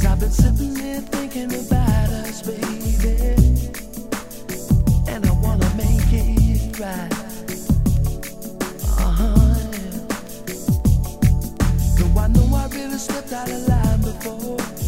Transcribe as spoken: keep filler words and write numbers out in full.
I've been sitting here thinking about us, baby, and I wanna make it right. Uh-huh, yeah. Though I know I really stepped out of line before,